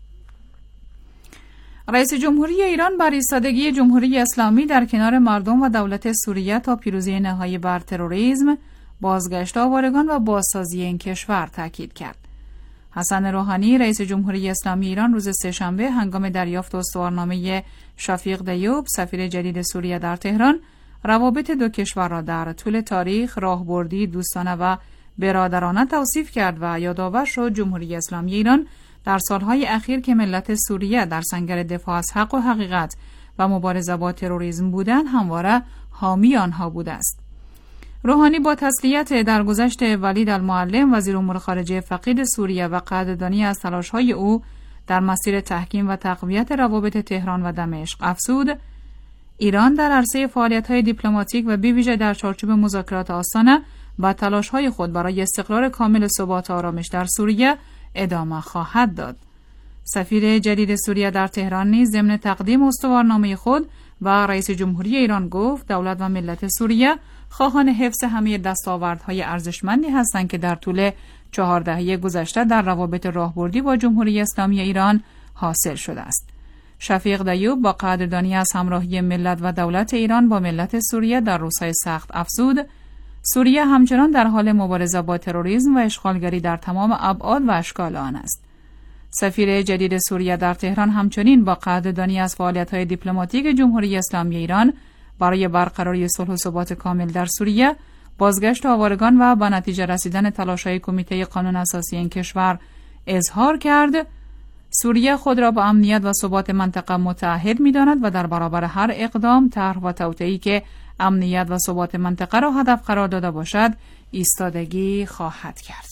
رئیس جمهوری ایران بر ایستادگی جمهوری اسلامی در کنار مردم و دولت سوریه تا پیروزی نهایی بر تروریسم، بازگشت آوارگان و بازسازی این کشور تاکید کرد. حسن روحانی رئیس جمهوری اسلامی ایران روز سه‌شنبه هنگام دریافت استوارنامه شفیق دیوب سفیر جدید سوریه در تهران، روابط دو کشور را در طول تاریخ راهبردی، دوستانه و برادرانه توصیف کرد و یادآور شد جمهوری اسلامی ایران در سالهای اخیر که ملت سوریه در سنگر دفاع از حق و حقیقت و مبارزه با تروریسم بودند همواره حامی آنها بوده است. روحانی با تسلیت درگذشت ولید المعلم وزیر امور خارجه فقید سوریه و قدردانی از تلاش‌های او در مسیر تحکیم و تقویت روابط تهران و دمشق افزود ایران در عرصه فعالیت‌های دیپلماتیک و بویژه در چارچوب مذاکرات آستانه و تلاش‌های خود برای استقرار کامل ثبات و آرامش در سوریه ادامه خواهد داد. سفیر جدید سوریه در تهران نیز ضمن تقدیم استوارنامه خود و رئیس جمهوری ایران گفت دولت و ملت سوریه خواهان حفظ همه دستاوردهای ارزشمندی هستند که در طول 4 دهه گذشته در روابط راهبردی با جمهوری اسلامی ایران حاصل شده است. شفیق دیوب با قدردانی از همراهی ملت و دولت ایران با ملت سوریه در روزهای سخت افزود سوریه همچنان در حال مبارزه با تروریسم و اشغالگری در تمام ابعاد و اشکال آن است. سفیر جدید سوریه در تهران همچنین با قدردانی از فعالیت‌های دیپلماتیک جمهوری اسلامی ایران برای برقراری صلح و ثبات کامل در سوریه، بازگشت آوارگان و به نتیجه رسیدن تلاش‌های کمیته قانون اساسی این کشور اظهار کرد سوریه خود را با امنیت و ثبات منطقه متعهد می‌داند و در برابر هر اقدام، طرح و توطئه‌ای که امنیت و ثبات منطقه را هدف قرار داده باشد ایستادگی خواهد کرد.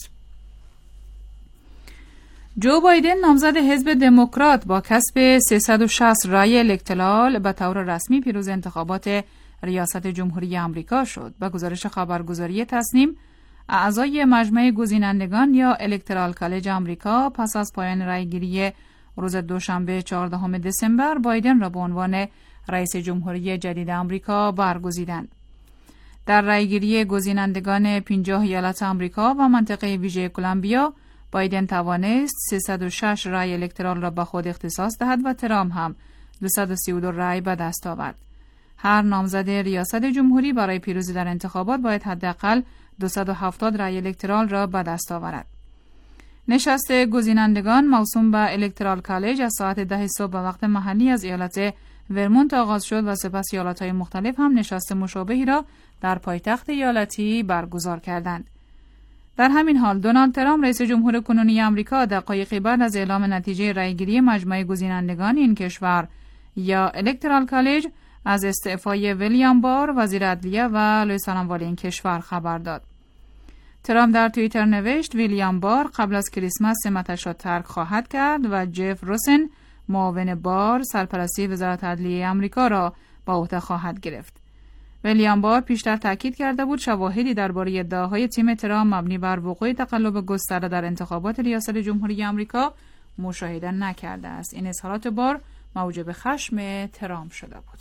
جو بایدن نامزد حزب دموکرات با کسب 360 رای الکترال به طور رسمی پیروز انتخابات ریاست جمهوری آمریکا شد. به گزارش خبرگزاری تصنیم، اعضای مجمع گزینندگان یا الکترال کالج آمریکا پس از پایان رایگیری روز دوشنبه 14 دسامبر بایدن را به عنوان رئیس جمهوری جدید آمریکا برگزیدند. در رایگیری گزینندگان 50 ایالت آمریکا و منطقه ویژه کلمبیا بایدن توانست 306 رای الکترال را به خود اختصاص دهد و ترامپ هم 232 رای به دست آورد. هر نامزد ریاست جمهوری برای پیروزی در انتخابات باید حداقل 270 رای الکترال را به دست آورد. نشست گزینندگان موسوم به الکترال کالج از ساعت 10 صبح به وقت محلی از ایالت ورمونت آغاز شد و سپس ایالت‌های مختلف هم نشست مشابهی را در پایتخت ایالتی برگزار کردند. در همین حال دونالد ترامپ رئیس جمهور کنونی آمریکا دقایقی بعد از اعلام نتیجه رایگیری مجمع گزینندگان این کشور یا الکترال کالج از استعفای ویلیام بار وزیر عدلیه و لوئیس آلنوالی این کشور خبر داد. ترامپ در توییتر نوشت ویلیام بار قبل از کریسمس سمتش را ترک خواهد کرد و جف روسن معاون بار سرپرستی وزارت عدلیه آمریکا را به عهده خواهد گرفت. ویلیام بار پیشتر تاکید کرده بود شواهدی درباره ادعاهای تیم ترامپ مبنی بر وقوع تقلب گسترده در انتخابات ریاست جمهوری آمریکا مشاهده نکرده است. این اظهارات بار موجب خشم ترامپ شده بود.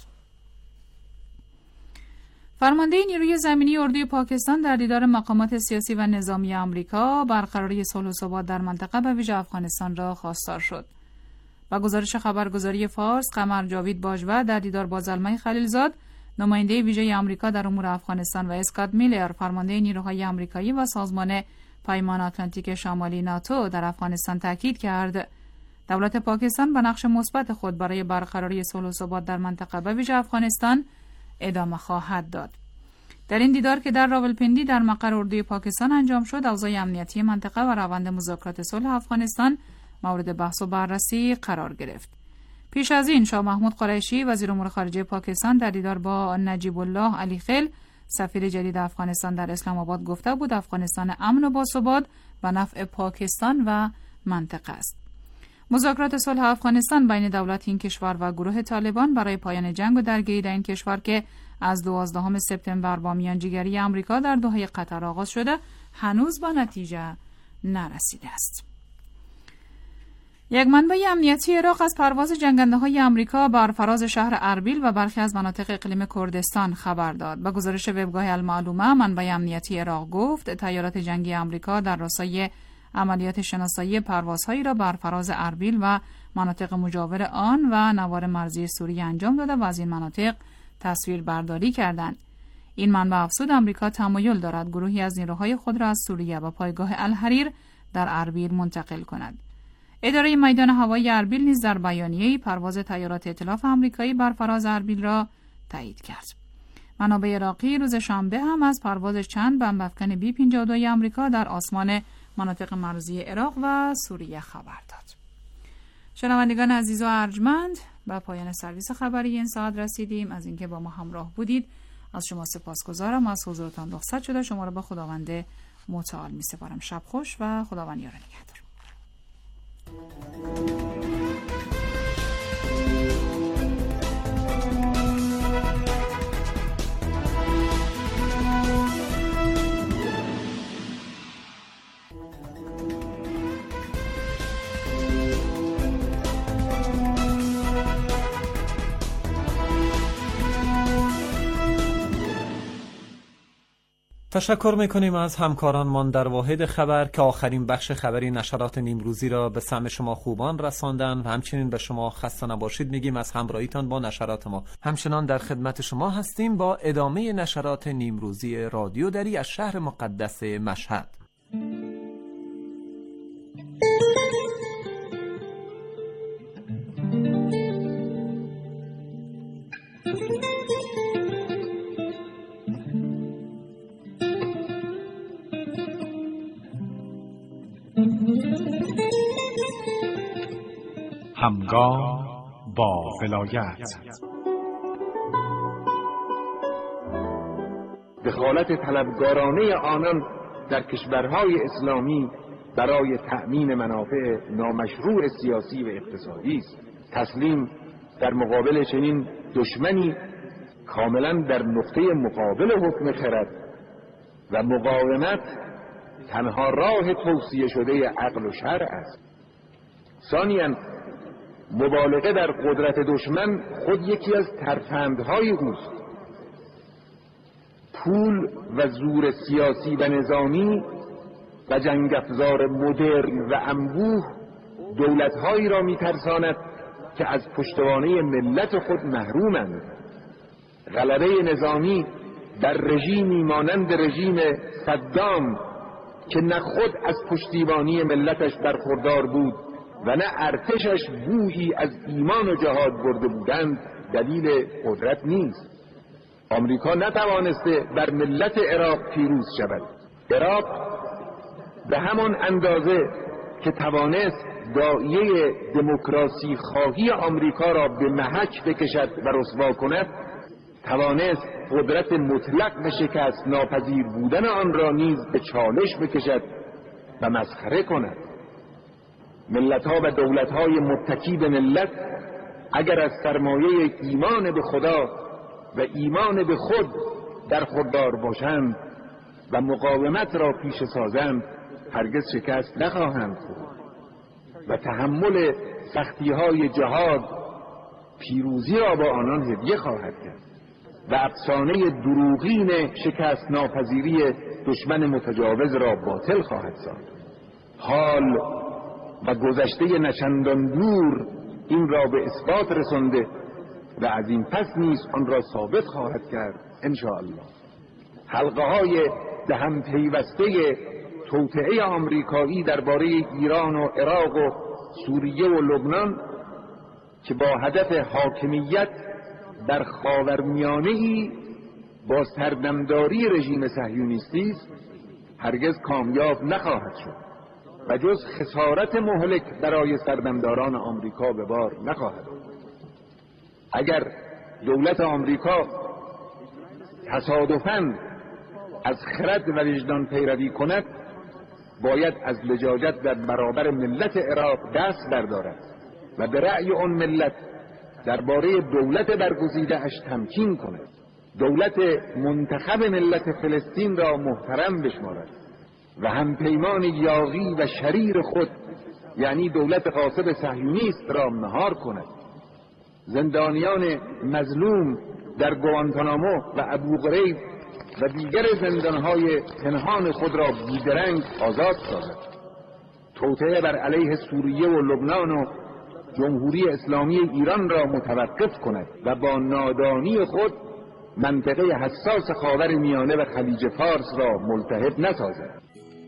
فرمانده نیروی زمینی اردوی پاکستان در دیدار مقامات سیاسی و نظامی آمریکا برقراری صلح و ثبات در منطقه به ویژه افغانستان را خواستار شد. با گزارش خبرگزاری فارس، قمر جاوید باجوه در دیدار با زلمه خلیلزاد، نماینده ویژه آمریکا در امور افغانستان و اسکات میلر، فرمانده نیروهای آمریکایی و سازمان پیمان آتلانتیک شمالی ناتو در افغانستان تاکید کرد دولت پاکستان به نقش مثبت خود برای برقراری صلح و ثبات در منطقه به ویژه افغانستان ادامه خواهد داد. در این دیدار که در راولپندی در مقر اردوی پاکستان انجام شد، اوضاع امنیتی منطقه و روند مذاکرات صلح افغانستان مورد بحث و بررسی قرار گرفت. پیش از این شاه محمود قریشی وزیر امور خارجه پاکستان در دیدار با نجیب الله علی خیل سفیر جدید افغانستان در اسلام آباد گفته بود افغانستان امن و باثبات و نفع پاکستان و منطقه است. مذاکرات صلح افغانستان بین دولت این کشور و گروه طالبان برای پایان جنگ و درگیری در این کشور که از 12 سپتامبر با میانجیگری آمریکا در دوحه قطر آغاز شده هنوز با نتیجه نرسیده است. یک منبع امنیتی عراق از پرواز جنگنده‌های آمریکا بر فراز شهر اربیل و برخی از مناطق اقلیم کردستان خبر داد. با گزارش وبگاه المعلومه، منبع امنیتی عراق گفت تیارات جنگی آمریکا در راستای عملیات شناسایی پروازهایی را بر فراز اربیل و مناطق مجاور آن و نوار مرزی سوریه انجام داده و از این مناطق تصویر برداری کردند. این منبع افزود آمریکا تمایل دارد گروهی از نیروهای خود را از سوریه و پایگاه الحریر در اربیل منتقل کند. اداره میدان هوایی اربیل نیز در بیانیه‌ای پرواز طیارات ائتلاف آمریکایی بر فراز اربیل را تایید کرد. منابع عراقی روز شنبه هم از پرواز چند بمب افکن B-52 آمریکا در آسمان مناطق مرزی عراق و سوریه خبر داد. شنوندگان عزیز و ارجمند، به پایان سرویس خبری این ساعت رسیدیم. از اینکه با ما همراه بودید از شما سپاسگزارم. از حضورتان رخصت شده شما را به خداوند متعال می‌سپارم. شب خوش و خداوند یار نگهدار. تشکر میکنیم از همکارانمان در واحد خبر که آخرین بخش خبری نشرات نیمروزی را به سمع شما خوبان رساندن و همچنین به شما خسته نباشید میگیم از همراهیتان با نشرات ما. همچنان در خدمت شما هستیم با ادامه نشرات نیمروزی رادیو دری از شهر مقدس مشهد. همگام با ولایت. دخالت طلبگارانه آنان در کشورهای اسلامی برای تأمین منافع نامشروع سیاسی و اقتصادی است. تسلیم در مقابل چنین دشمنی کاملا در نقطه مقابل حکم خرد و مقاومت تنها راه توصیه شده عقل و شرع است. ثانیاً مبالغه در قدرت دشمن خود یکی از ترفندهای اوست. پول و زور سیاسی و نظامی و جنگ افزار مدرن و انبوه دولت‌هایی را می‌ترساند که از پشتوانه ملت خود محرومند. غلبه نظامی در رژیمی مانند رژیم صدام که نه خود از پشتیبانی ملتش برخوردار بود و نه ارتشش بویی از ایمان و جهاد برده بودند دلیل قدرت نیست. آمریکا نتوانسته بر ملت عراق پیروز شود. عراق به همان اندازه که توانست داعیه دموکراسی خواهی آمریکا را به محک بکشد و رسوا کند، توانست قدرت مطلق به شکست ناپذیر بودن آن را نیز به چالش بکشد و مسخره کند. ملت‌ها و دولت‌های متکی به ملت اگر از سرمایه ایمان به خدا و ایمان به خود در خوددار باشند و مقاومت را پیش سازند هرگز شکست نخواهند خورد و تحمل سختی‌های جهاد پیروزی را با آنان هدیه خواهد کرد و افسانه دروغین شکست ناپذیری دشمن متجاوز را باطل خواهد ساخت. حال و گذشته نچندان دور این را به اثبات رسانده و از این پس نیز آن را ثابت خواهد کرد انشاءالله. حلقه های دهم پیوسته توطئه آمریکایی درباره ایران و عراق و سوریه و لبنان که با هدف حاکمیت در خاورمیانه‌ای با سردمداری رژیم صهیونیستی است هرگز کامیاب نخواهد شد و جز خسارت مهلک برای سردمداران آمریکا به بار نخواهد آمد. اگر دولت آمریکا تصادفاً از خرد و وجدان پیروی کند، باید از لجاجت در برابر ملت عراق دست بردارد و به رأی آن ملت درباره دولت برگزیده اش تمکین کند، دولت منتخب ملت فلسطین را محترم بشمارد و همپیمان یاغی و شریر خود یعنی دولت غاصب صهیونیست را مهار کند، زندانیان مظلوم در گوانتانامو و ابو غریب و دیگر زندانهای پنهان خود را بیدرنگ آزاد سازد، توطئه بر علیه سوریه و لبنان و جمهوری اسلامی ایران را متوقف کند و با نادانی خود منطقه حساس خاورمیانه و خلیج فارس را ملتهب نسازد.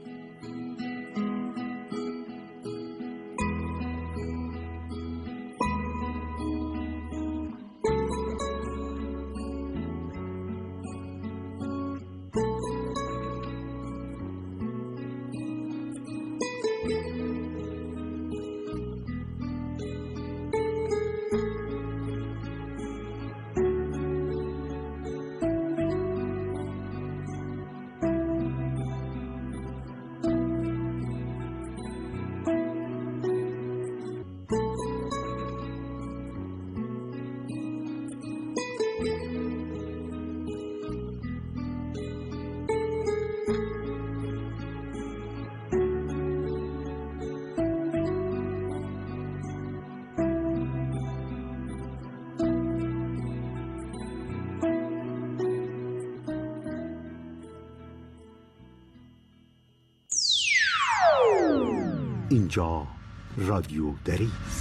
اینجا رادیو دری است.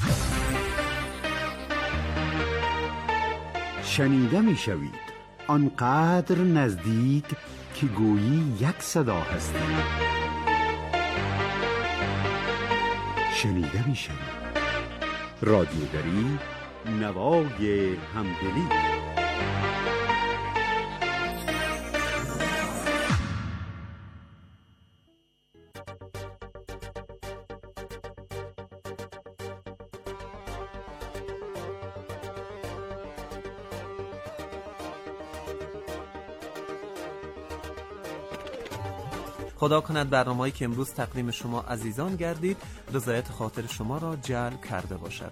شنیده می شوید آنقدر نزدیک که گویی یک صدا هستید. شنیده می شوید رادیو دری، نوای همدلی. خدا کند برنامه‌ای که امروز تقدیم شما عزیزان گردید رضایت خاطر شما را جلب کرده باشد.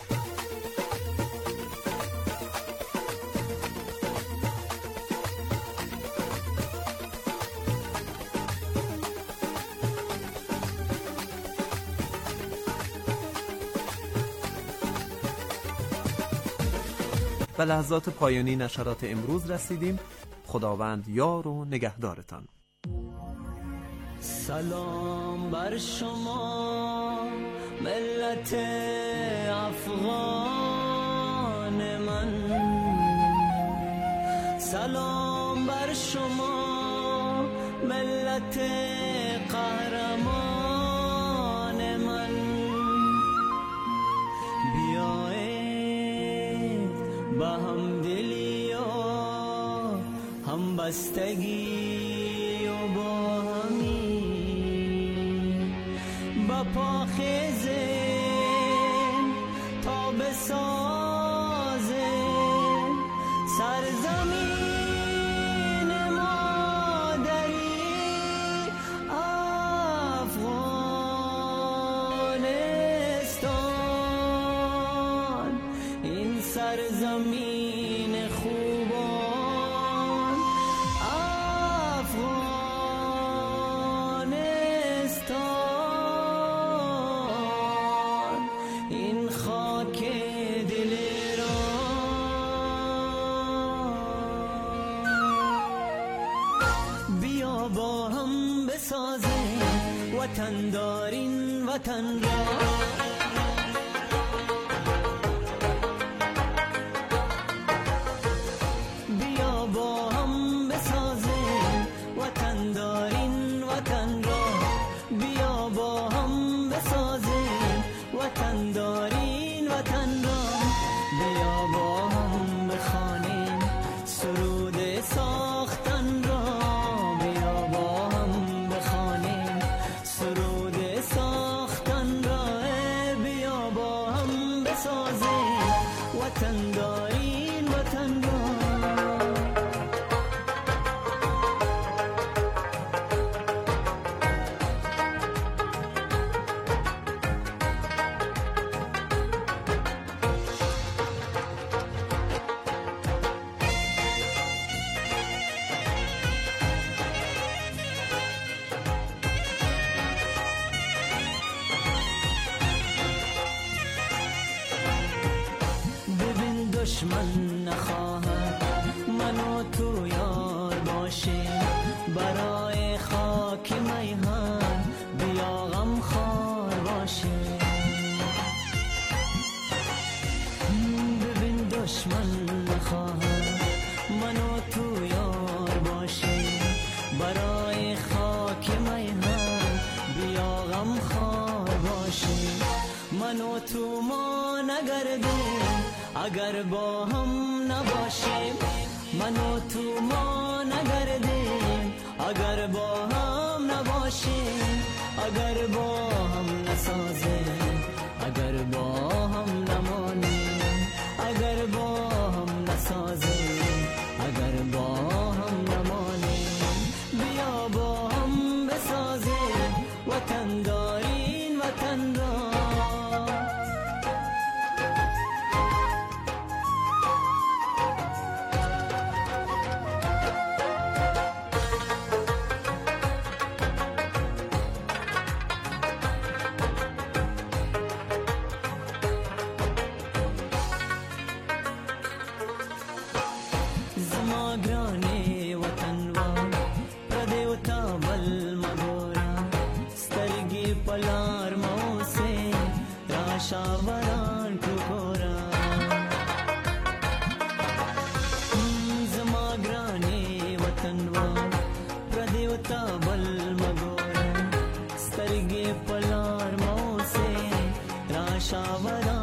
به لحظات پایانی نشرات امروز رسیدیم. خداوند یار و نگهدارتان. سلام بر شما ملت افغان من، سلام بر شما ملت قهرمان من. بیایید به همدلی و همبستگی و با پاخیزه تا بسازه سرزمین مادری افغانستان، این سرزمین خوبان افغانستان. وطن دارین وطن را، بیا با هم بسازیم وطن دارین وطن را، بیا با هم بسازیم وطن دارین وطن را، بیا با هم بخوانیم دشمن نخواهد من و تو یار باشیم برای خاک میهن بیا غم خوار باشیم ببین دشمن نخواهد من و تو یار باشیم برای خاک میهن بیا غم خوار باشیم من و تو ما نگردیم اگر با هم نباشیم من و تو ما نگردیم اگر با هم نباشیم اگر با هم نسازیم اگر با هم نمانیم اگر با هم نسازیم اگر با هم نمانیم بیا با هم بسازیم وطن دارین وطن را زماگرانی وطن و پردیو تابل مگورا سترگی پلار موسی راشاوران کورا زماگرانی وطن و پردیو تابل مگورا سترگی پلار موسی راشاوران